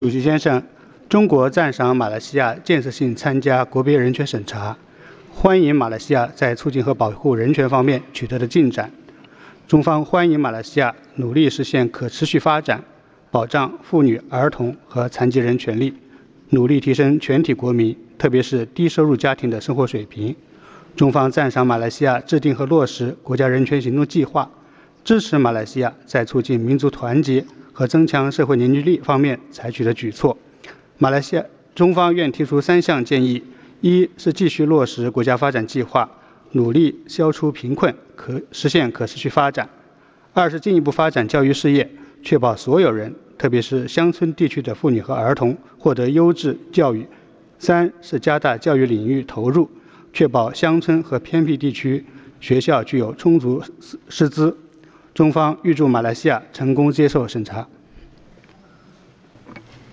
主席先生，中国赞赏马来西亚建设性参加国别人权审查，欢迎马来西亚在促进和保护人权方面取得的进展。中方欢迎马来西亚努力实现可持续发展，保障妇女、儿童和残疾人权利，努力提升全体国民，特别是低收入家庭的生活水平。中方赞赏马来西亚制定和落实国家人权行动计划，支持马来西亚在促进民族团结和增强社会凝聚力方面采取的举措。中方愿提出3项建议：一是继续落实国家发展计划，努力消除贫困，实现可持续发展；二是进一步发展教育事业，确保所有人，特别是乡村地区的妇女和儿童获得优质教育；三是加大教育领域投入，确保乡村和偏僻地区学校具有充足师资。中方预祝马来西亚成功接受审查。